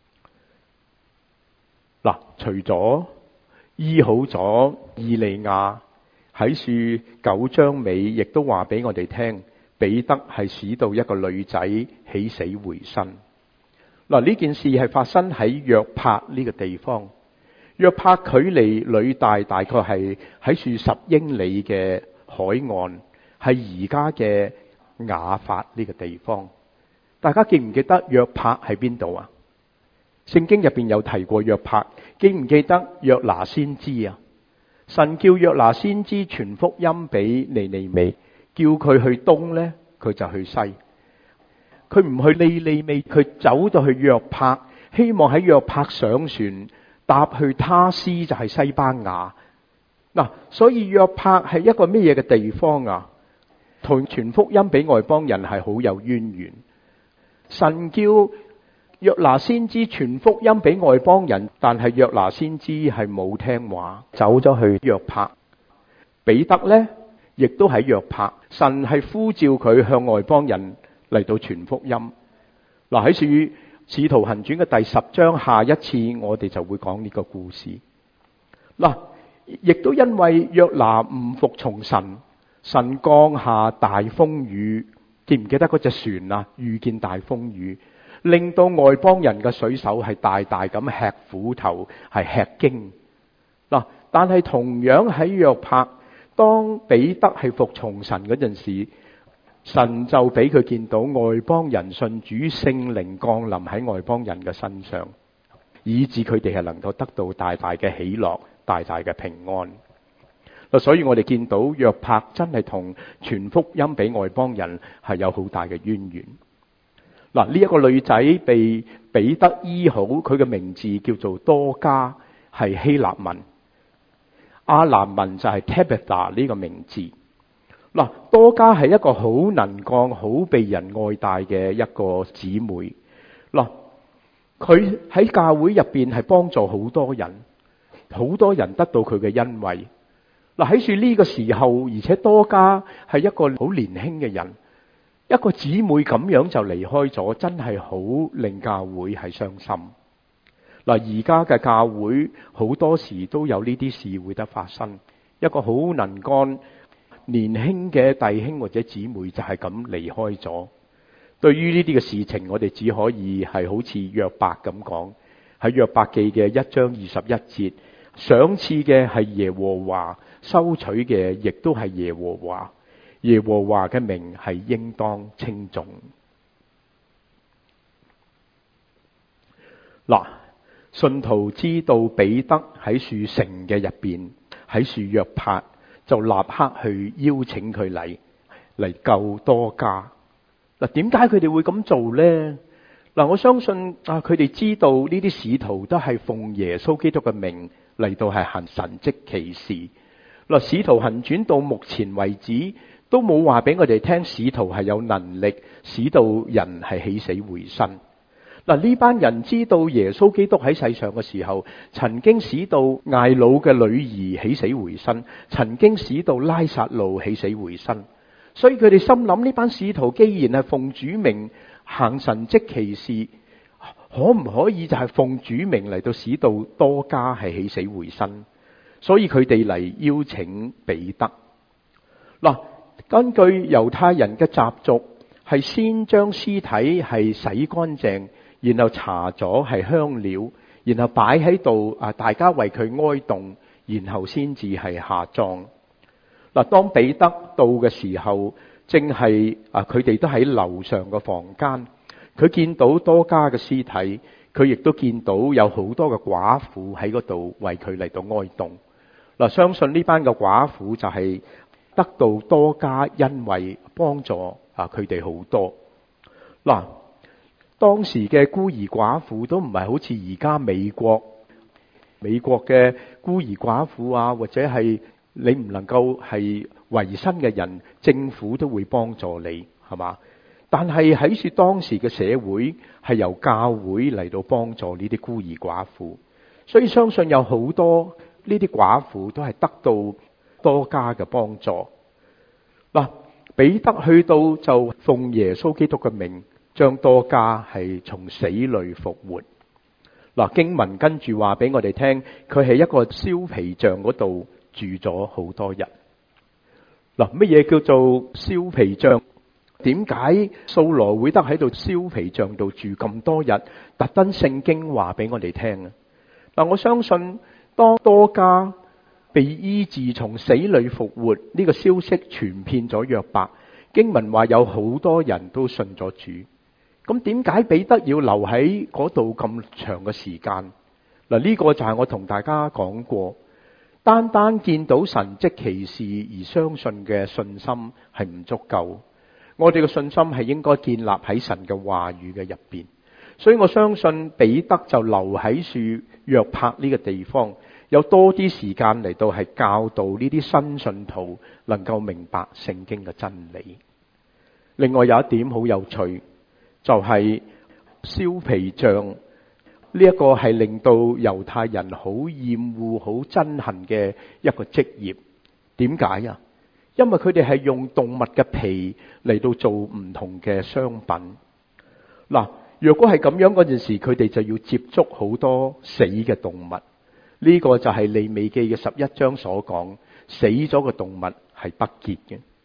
嗱，除咗醫好咗以利亞，喺書九章尾亦都話俾我哋聽，彼得係使到一個女仔起死回生。嗱，呢件事係發生喺約帕呢個地方。約帕距離呂大大概係喺處十英里嘅海岸，係而家嘅雅法呢個地方。大家記唔記得約帕喺邊度啊？聖經入邊有提過約帕，記唔記得約拿先知啊？神叫約拿先知傳福音俾尼尼微，叫佢去東呢，佢就去西。佢唔去尼尼微，佢走到去約帕，希望喺約帕上船搭去他施，就係西班牙。嗱，所以約帕係一個咩嘢嘅地方啊？同傳福音俾外邦人係好有淵源。神叫約拿先知傳福音俾外邦人，但係約拿先知係冇聽話，走咗去約帕。彼得呢，亦都喺約帕，神係呼召佢向外邦人嚟到傳福音。嗱，喺書使徒行傳嘅第十章，下一次我哋就會講呢個故事。嗱，亦都因為約拿唔服從神，神降下大風雨， 記唔記得嗰隻船啊？遇見大風雨，令到外邦人嘅水手係大大咁吃苦頭，係吃驚嗱。但係同樣喺約帕，當彼得係服從神嗰陣時，神就俾佢見到外邦人信主，聖靈降臨喺外邦人嘅身上，以致佢哋係能夠得到大大嘅喜樂，大大嘅平安。所以我哋見到約帕真係同傳福音俾外邦人係有好大嘅淵源。嗱，呢一個女仔被彼得醫好，佢嘅名字叫做多加，係希臘文，阿蘭文就係 Tabitha 呢個名字。嗱，多加係一個好能幹、好被人愛戴嘅一個姊妹。嗱，佢喺教會入邊係幫助好多人，好多人得到佢嘅恩惠。嗱，喺住呢個時候，而且多加係一個好年輕嘅人，一個姊妹咁樣就離開咗，真係好令教會係傷心。嗱，而家嘅教會好多時都有呢啲事會得發生，一個好能幹年輕嘅弟兄或者姊妹就係咁離開咗。對於呢啲嘅事情，我哋只可以係好似約伯咁講，喺約伯記嘅一章二十一節，賞賜嘅係耶和華，收取嘅亦都係耶和華，耶和華嘅名係應當稱頌。嗱，信徒知道彼得喺樹城嘅入邊，喺樹約帕，就立刻去邀請佢嚟嚟救多加。嗱，點解佢哋會咁做呢？嗱，我相信啊，佢哋知道呢啲使徒都係奉耶穌基督嘅名嚟到係行神蹟奇事。嗱，使徒行傳到目前為止都冇話俾我哋聽，使徒係有能力使到人係起死回生。嗱，呢班人知道耶穌基督喺世上嘅時候，曾經使到睚魯嘅女兒起死回生，曾經使到拉撒路起死回生。所以佢哋心諗，呢班使徒既然係奉主名行神蹟奇事，可唔可以就係奉主名嚟到使到多加係起死回生？所以佢哋嚟邀請彼得。嗱，根據猶太人嘅習俗，係先將屍體係洗乾淨，然後搽咗係香料，然後擺喺度啊，大家為佢哀悼，然後先至係下葬。嗱，當彼得到嘅時候，正係啊，佢哋都喺樓上嘅房間，佢見到多加嘅屍體，佢亦都見到有好多嘅寡婦喺嗰度為佢嚟到哀悼。嗱，相信呢班嘅寡婦就係得到多加恩惠幫助啊，佢哋好多。嗱，當時嘅孤兒寡婦都唔係好似而家美國美國嘅孤兒寡婦啊，或者係你唔能夠係維生嘅人，政府都會幫助你，係嘛？但係喺說當時嘅社會係由教會嚟到幫助呢啲孤兒寡婦，所以相信有好多呢啲寡婦都係得到多加嘅幫助。嗱，彼得去到就奉耶穌基督嘅名，將多加係從死裏復活。嗱，經文跟住話俾我哋聽，佢係一個燒皮匠嗰度住咗好多日。嗱，乜嘢叫做燒皮匠？點解掃羅會得喺度燒皮匠度住咁多日？特登聖經話俾我哋聽啊！嗱，我相信當多加被醫治從死裏復活呢個消息傳遍咗約伯，經文話有好多人都信咗主。咁點解彼得要留喺嗰度咁長嘅時間？嗱，呢個就係我同大家講過，單單見到神蹟奇事而相信嘅信心係唔足夠。我哋嘅信心係應該建立喺神嘅話語嘅入邊。所以我相信彼得就留喺樹約帕呢個地方，有多啲時間嚟到係教導呢啲新信徒能夠明白聖經嘅真理。另外有一點好有趣，就係燒皮匠呢一個係令到猶太人好厭惡、好憎恨嘅一個職業。點解啊？因為佢哋係用動物嘅皮嚟到做唔同嘅商品。嗱，若果係咁樣嗰陣時，佢哋就要接觸好多死嘅動物。呢個就係利未記嘅十一章所講，死咗嘅動物係不潔嘅。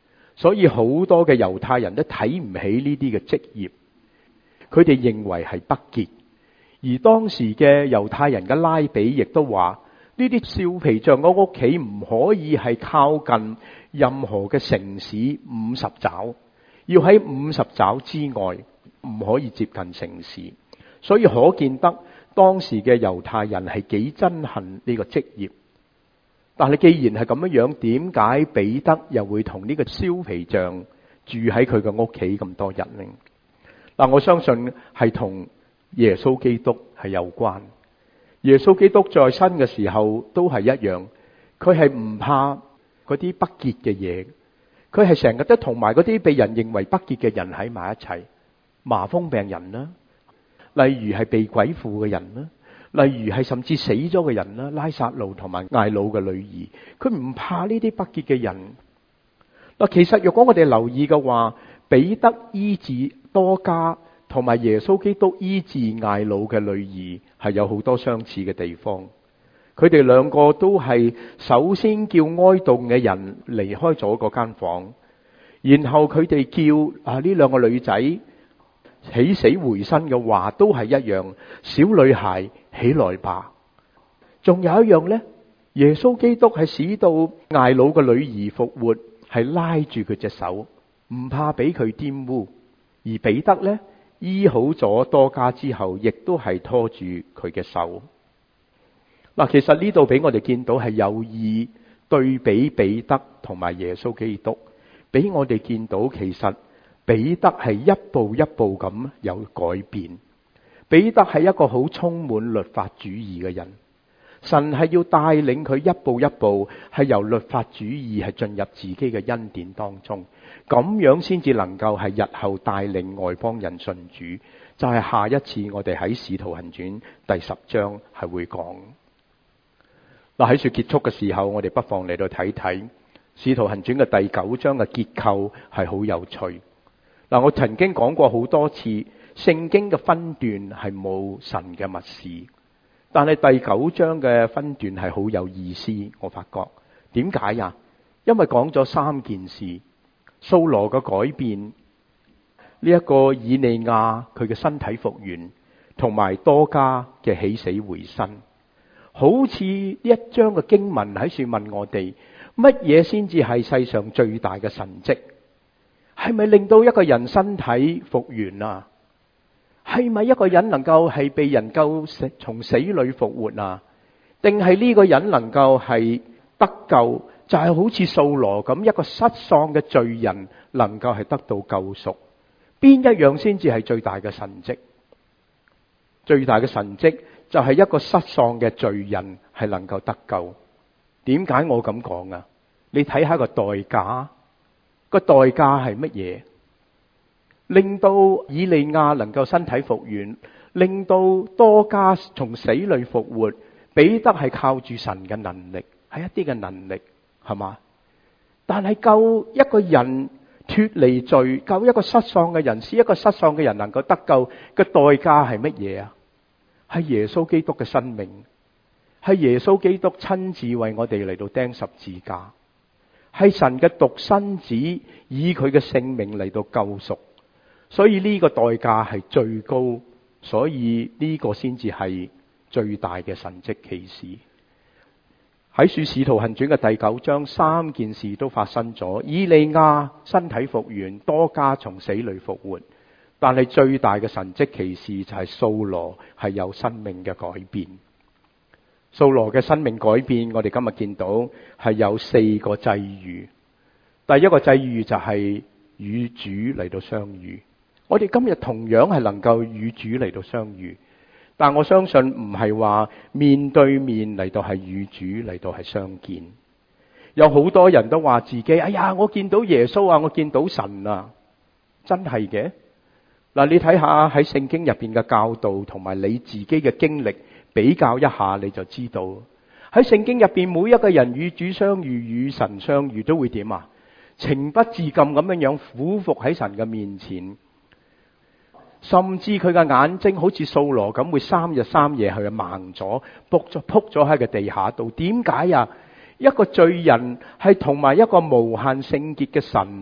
所以好多嘅猶太人都睇唔起呢啲嘅職業，佢哋認為係不潔。而當時嘅猶太人嘅拉比亦都話，呢啲燒皮匠嘅屋企唔可以係靠近任何嘅城市五十肘，要喺五十肘之外，唔可以接近城市。所以可見得當時嘅猶太人係幾憎恨呢個職業。但係既然係咁樣樣，點解彼得又會同呢個燒皮匠住喺佢嘅屋企咁多日呢？嗱，我相信係同耶穌基督係有關。耶穌基督在生嘅時候都係一樣，佢係唔怕嗰啲不潔嘅嘢，佢係成日都同埋嗰啲被人認為不潔嘅人喺埋一齊，麻風病人啦，例如係被鬼附嘅人啦，例如係甚至死咗嘅人啦，拉撒路同埋睚魯嘅女兒，佢唔怕呢啲不潔嘅人。嗱，其實若果我哋留意嘅話，彼得醫治多加同埋耶穌基督醫治睚魯嘅女兒係有好多相似嘅地方。佢哋兩個都係首先叫哀慟嘅人離開咗嗰間房，然後佢哋叫啊呢兩個女仔起死回生嘅話都係一樣，小女孩起來吧。仲有一樣呢，耶穌基督係使到睚魯嘅女兒復活，係拉住佢隻手，唔怕俾佢玷污。而彼得呢，醫好咗多加之後，亦都係拖住佢嘅手。嗱，其實呢度俾我哋見到係有意對比彼得同埋耶穌基督，俾我哋見到其實彼得係一步一步咁有改變。彼得係一個好充滿律法主義嘅人，神係要帶領佢一步一步係由律法主義係進入自己嘅恩典當中，咁樣先至能夠係日後帶領外邦人信主。就係下一次我哋喺使徒行傳第十章係會講。嗱，喺說結束嘅時候，我哋不妨嚟到睇睇使徒行傳嘅第九章嘅結構係好有趣。嗱，我曾經講過好多次，聖經嘅分段係冇神嘅密事，但係第九章嘅分段係好有意思。我發覺點解呀？因為講咗三件事：掃羅嘅改變，呢一個以利亞佢嘅身體復原，同埋多加嘅起死回生。好似呢一章嘅經文喺處問我哋，乜嘢先至係世上最大嘅神蹟？係咪令到一個人身體復原啊？係咪一個人能夠係被人救從死裏復活啊？定係呢個人能夠係得救，就係好似掃羅咁一個失喪嘅罪人能夠係得到救贖？邊一樣先至係最大嘅神蹟？最大嘅神蹟就係一個失喪嘅罪人係能夠得救。點解我咁講啊？你睇下個代價，個代價係乜嘢？令到以利亞能夠身體復原，令到多加從死裏復活，彼得係靠住神嘅能力，係一啲嘅能力，係嘛？但係救一個人脫離罪，救一個失喪嘅人，使一個失喪嘅人能夠得救嘅代價係乜嘢啊？係耶穌基督嘅生命，係耶穌基督親自為我哋嚟到釘十字架，係神嘅獨生子以佢嘅性命嚟到救贖。所以呢個代價係最高，所以呢個先至係最大嘅神蹟奇事。喺書使徒行傳嘅第九章，三件事都發生咗：以利亞身體復原，多加從死裏復活。但係最大嘅神蹟奇事就係掃羅係有生命嘅改變。掃羅嘅生命改變，我哋今日見到係有四個際遇。第一個際遇就係與主嚟到相遇。我哋今日同樣係能夠與主嚟到相遇，但我相信唔係話面對面嚟到係與主嚟到係相見。有好多人都話自己，哎呀，我見到耶穌啊，我見到神啊，真係嘅。嗱，你睇下喺聖經入邊嘅教導同埋你自己嘅經歷比較一下，你就知道喺聖經入邊每一個人與主相遇、與神相遇都會點啊？情不自禁咁樣樣俯伏喺神嘅面前。甚至佢嘅眼睛好似掃羅咁，會三日三夜去盲咗，仆咗仆咗喺個地下度。點解啊？一個罪人係同埋一個無限聖潔嘅神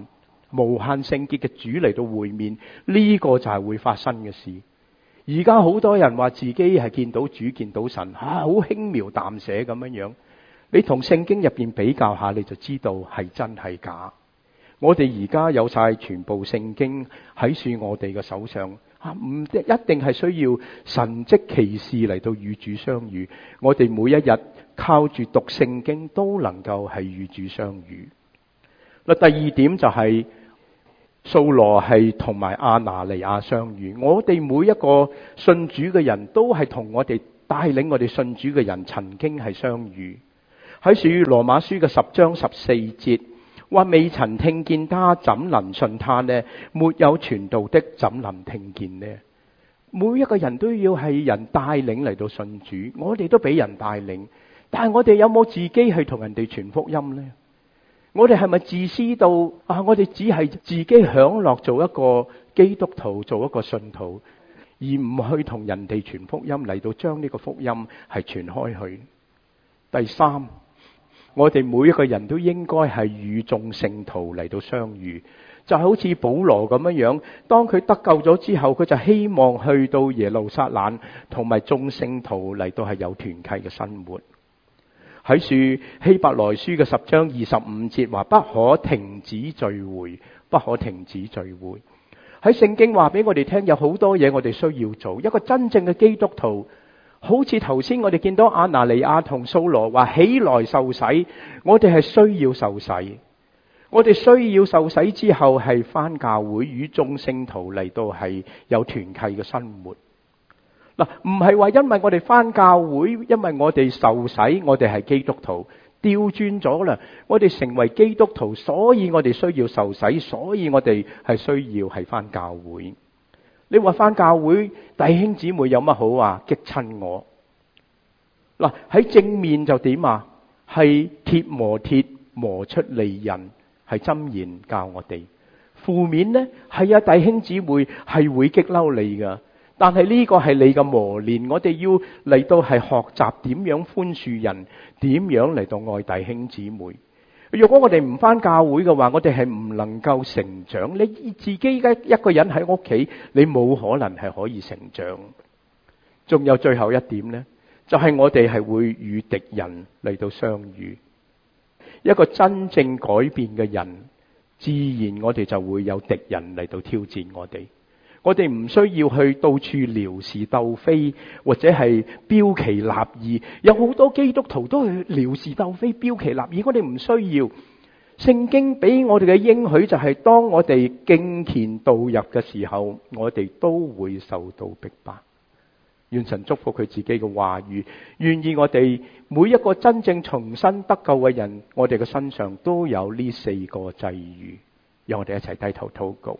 無限聖潔嘅主嚟到會面，呢個就係會發生嘅事。而家好多人話自己係見到主、見到神，啊，好輕描淡寫咁樣樣。你同聖經入邊比較下，你就知道係真係假。我哋而家有晒全部聖經喺住我哋嘅手上，啊，唔一定係需要神蹟奇事嚟到與主相遇。我哋每一日靠住讀聖經都能夠係與主相遇。嗱，第二點就係掃羅係同埋亞拿尼亞相遇。我哋每一個信主嘅人都係同我哋帶領我哋信主嘅人曾經係相遇。喺屬於羅馬書嘅十章十四節話，未曾聽見他，怎能信他呢？沒有傳道的，怎能聽見呢？每一個人都要係人帶領嚟到信主，我哋都俾人帶領，但係我哋有冇自己去同人哋傳福音呢？我哋係咪自私到啊？我哋只係自己享樂做一個基督徒，做一個信徒，而唔去同人哋傳福音嚟到將呢個福音係傳開去。第三，我哋每一個人都應該係與眾聖徒嚟到相遇，就好似保羅咁樣樣，當佢得救咗之後，佢就希望去到耶路撒冷同埋眾聖徒嚟到係有團契嘅生活。喺書希伯來書嘅十章二十五節話，不可停止聚會，不可停止聚會。喺聖經話俾我哋聽，有好多嘢我哋需要做。一個真正嘅基督徒，好似頭先我哋見到亞拿尼亞同掃羅話起來受洗，我哋係需要受洗。我哋需要受洗之後係返教會與眾聖徒嚟到係有團契嘅生活。嗱，唔係話因為我哋返教會，因為我哋受洗，我哋係基督徒，調轉咗啦。我哋成為基督徒，所以我哋需要受洗，所以我哋係需要係返教會。你話返教會，弟兄姊妹有乜好啊？激親我。嗱，喺正面就點啊？係鐵磨鐵，磨出利刃，係箴言教我哋。負面呢，係啊，弟兄姊妹係會激嬲你噶。但係呢個係你嘅磨練，我哋要嚟到係學習點樣寬恕人，點樣嚟到愛弟兄姊妹。如果我哋唔返教會嘅話，我哋係唔能夠成長。你自己嘅一個人喺屋企，你冇可能係可以成長。仲有最後一點呢，就係我哋係會與敵人嚟到相遇。一個真正改變嘅人，自然我哋就會有敵人嚟到挑戰我哋。我哋唔需要去到處撩事鬥非，或者係標奇立異。有好多基督徒都係撩事鬥非、標奇立異，我哋唔需要。聖經俾我哋嘅應許就係，當我哋敬虔道入嘅時候，我哋都會受到逼迫。願神祝福佢自己嘅話語，願意我哋每一個真正重新得救嘅人，我哋嘅身上都有呢四個際遇。讓我哋一齊低頭禱告。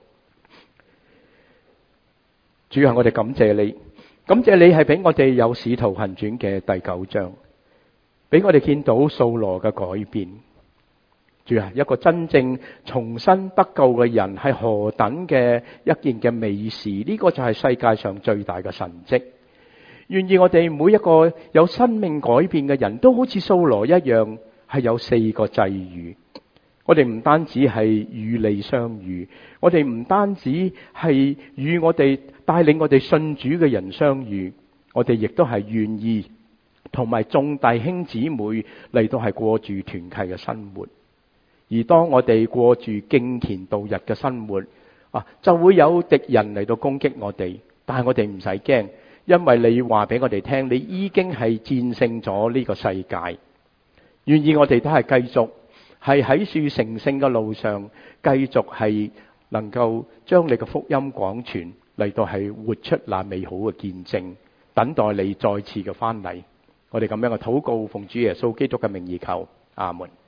主啊，我哋感謝你，感謝你係俾我哋有使徒行傳嘅第九章，俾我哋見到掃羅嘅改變。主啊，一個真正重新得救嘅人係何等嘅一件嘅美事，呢個就係世界上最大嘅神蹟。願意我哋每一個有生命改變嘅人都好似掃羅一樣，係有四個際遇。我哋唔單止係與你相遇，我哋唔單止係與我哋帶領我哋信主嘅人相遇，我哋亦都係願意同埋眾弟兄姊妹嚟到係過住團契嘅生活。而當我哋過住敬虔度日嘅生活啊，就會有敵人嚟到攻擊我哋，但係我哋唔使驚，因為你話俾我哋聽，你已經係戰勝咗呢個世界。願意我哋都係繼續係喺樹成聖嘅路上，繼續係能夠將你嘅福音廣傳，嚟到係活出那美好嘅見證，等待你再次嘅翻嚟。我哋咁樣嘅禱告，奉主耶穌基督嘅名義求，阿門。